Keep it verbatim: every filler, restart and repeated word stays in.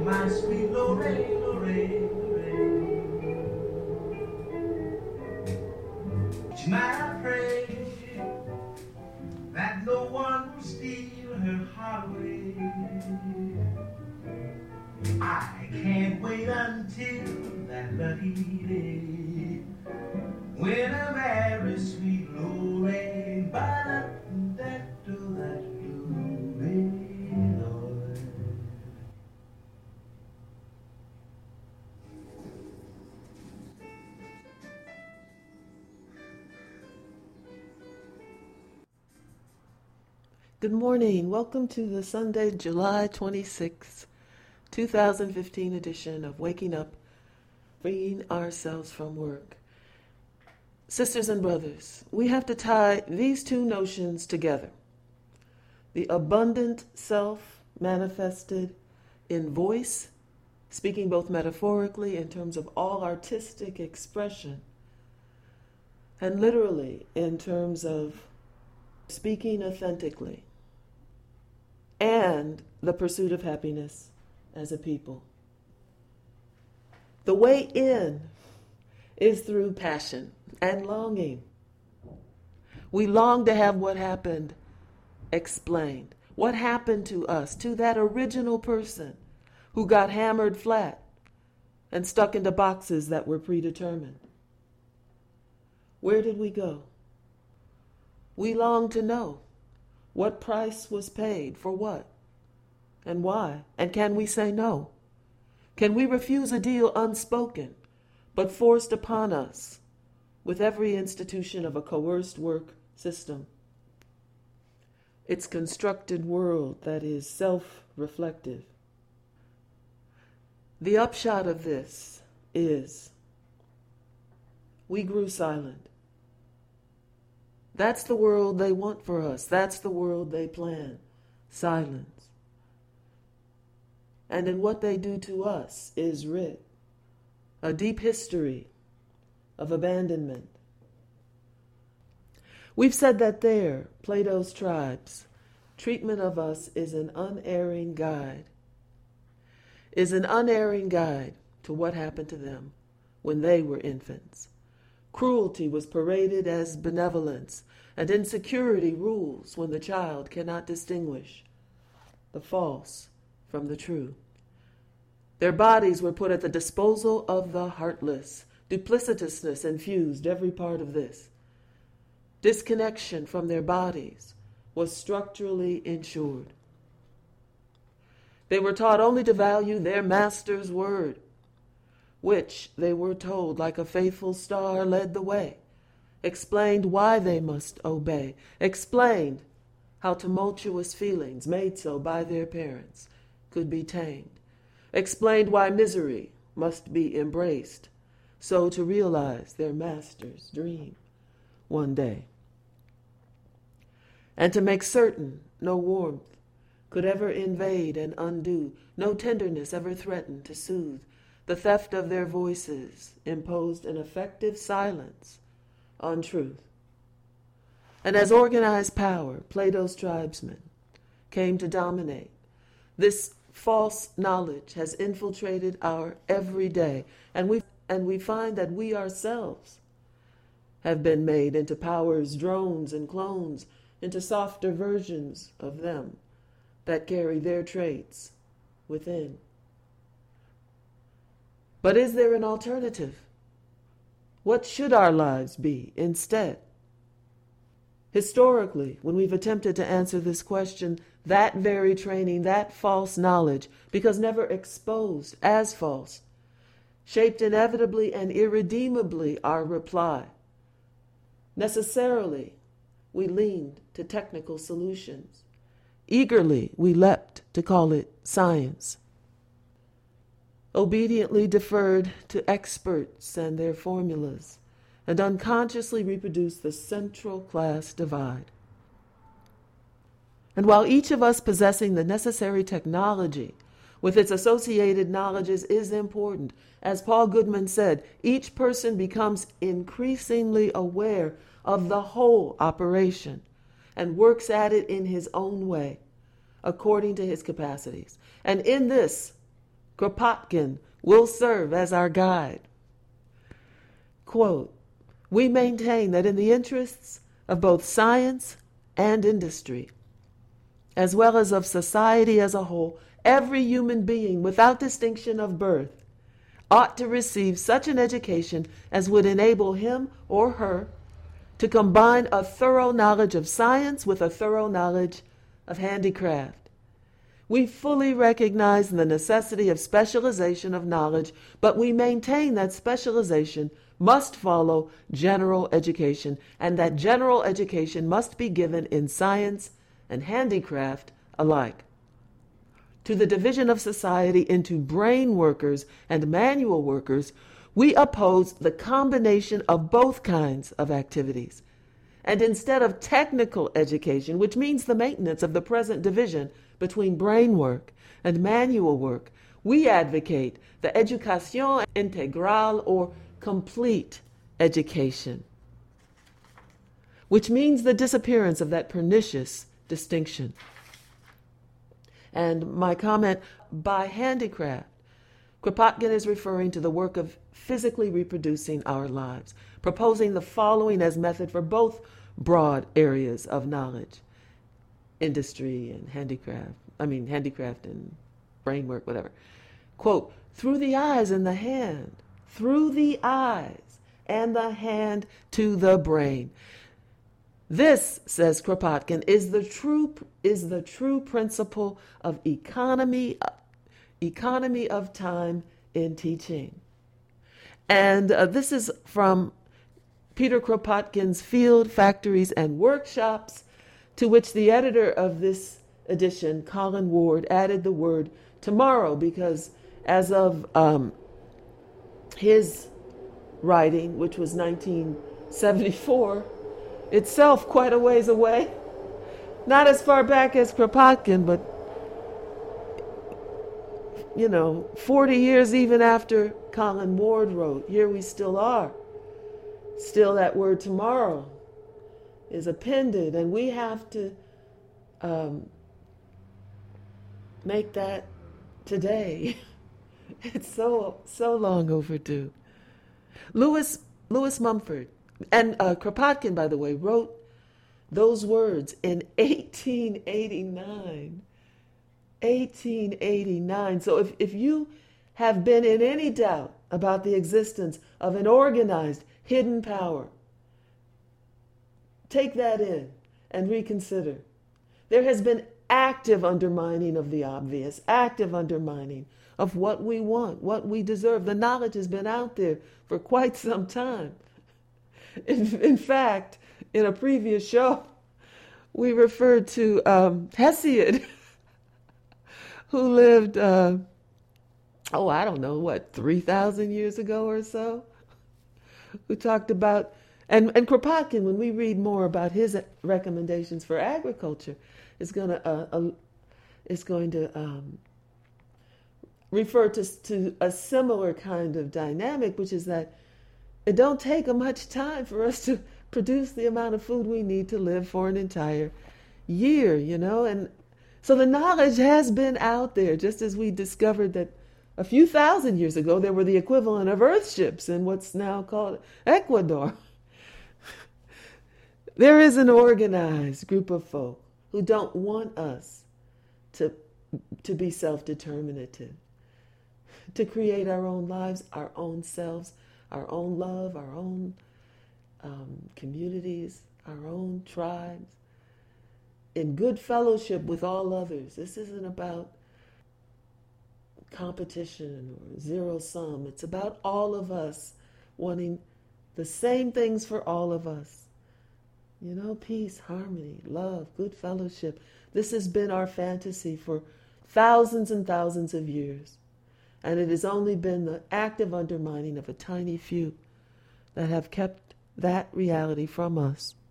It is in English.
my sweet Lorraine, Lorraine, Lorraine. Each night I pray that no one will steal her heart away. I can't wait until that lucky day when I marry sweet Lorraine. But that do that do me, Lord. Good morning. Welcome to the Sunday, July twenty-sixth, two thousand fifteen edition of Waking Up, Freeing Ourselves from Work. Sisters and brothers, we have to tie these two notions together. The abundant self manifested in voice, speaking both metaphorically in terms of all artistic expression, and literally in terms of speaking authentically, and the pursuit of happiness as a people. The way in is through passion and longing. We long to have what happened explained. What happened to us, to that original person who got hammered flat and stuck into boxes that were predetermined? Where did we go? We long to know what price was paid for what and why. And can we say no? Can we refuse a deal unspoken but forced upon us with every institution of a coerced work system? Its constructed world that is self-reflective. The upshot of this is we grew silent. That's the world they want for us. That's the world they plan. Silence. And in what they do to us is writ a deep history of abandonment. We've said that there, Plato's tribes, treatment of us is an unerring guide, is an unerring guide to what happened to them when they were infants. Cruelty was paraded as benevolence, and insecurity rules when the child cannot distinguish the false from the true. Their bodies were put at the disposal of the heartless. Duplicitousness infused every part of this. Disconnection from their bodies was structurally ensured. They were taught only to value their master's word, which, they were told, like a faithful star, led the way, explained why they must obey, explained how tumultuous feelings, made so by their parents, could be tamed, explained why misery must be embraced, so to realize their master's dream one day. And to make certain no warmth could ever invade and undo, no tenderness ever threaten to soothe, the theft of their voices imposed an effective silence on truth. And as organized power, Plato's tribesmen came to dominate. This false knowledge has infiltrated our everyday, and we and we find that we ourselves have been made into powers, drones, and clones, into softer versions of them that carry their traits within. But is there an alternative? What should our lives be instead? Historically, when we've attempted to answer this question, that very training, that false knowledge, because never exposed as false, shaped inevitably and irredeemably our reply. Necessarily, we leaned to technical solutions. Eagerly, we leapt to call it science. Obediently deferred to experts and their formulas, and unconsciously reproduced the central class divide. And while each of us possessing the necessary technology with its associated knowledges is important, as Paul Goodman said, each person becomes increasingly aware of the whole operation and works at it in his own way, according to his capacities. And in this, Kropotkin will serve as our guide. Quote, "We maintain that in the interests of both science and industry, as well as of society as a whole, every human being, without distinction of birth, ought to receive such an education as would enable him or her to combine a thorough knowledge of science with a thorough knowledge of handicraft. We fully recognize the necessity of specialization of knowledge, but we maintain that specialization must follow general education, and that general education must be given in science and handicraft alike. To the division of society into brain workers and manual workers, we oppose the combination of both kinds of activities. And instead of technical education, which means the maintenance of the present division between brain work and manual work, we advocate the education intégrale, or complete education, which means the disappearance of that pernicious distinction." And my comment, by handicraft, Kropotkin is referring to the work of physically reproducing our lives, proposing the following as method for both broad areas of knowledge, industry and handicraft, I mean handicraft and brain work, whatever. Quote, "Through the eyes and the hand, through the eyes and the hand to the brain. This," says Kropotkin, is the true is the true principle of economy economy of time in teaching. And uh, this is from Peter Kropotkin's Field, Factories, and Workshops, to which the editor of this edition, Colin Ward, added the word tomorrow, because as of um, his writing, which was nineteen seventy-four, itself quite a ways away, not as far back as Kropotkin, but, you know, forty years even after Colin Ward wrote, here we still are. Still that word tomorrow is appended, and we have to um, make that today. It's so, so long overdue. Lewis, Lewis Mumford, and uh, Kropotkin, by the way, wrote those words in eighteen eighty-nine. eighteen eighty-nine. So if, if you have been in any doubt about the existence of an organized hidden power, take that in and reconsider. There has been active undermining of the obvious, active undermining of what we want, what we deserve. The knowledge has been out there for quite some time. In, in fact, in a previous show, we referred to um, Hesiod, who lived, uh, oh, I don't know, what, three thousand years ago or so, who talked about, and, and Kropotkin, when we read more about his recommendations for agriculture, is going to uh, uh, is going to um, refer to, to a similar kind of dynamic, which is that it don't take much time for us to produce the amount of food we need to live for an entire year, you know? And so the knowledge has been out there, just as we discovered that a few thousand years ago there were the equivalent of earthships in what's now called Ecuador. There is an organized group of folk who don't want us to, to be self-determinative, to create our own lives, our own selves, our own love, our own um, communities, our own tribes, in good fellowship with all others. This isn't about competition or zero sum. It's about all of us wanting the same things for all of us. You know, peace, harmony, love, good fellowship. This has been our fantasy for thousands and thousands of years. And it has only been the active undermining of a tiny few that have kept that reality from us.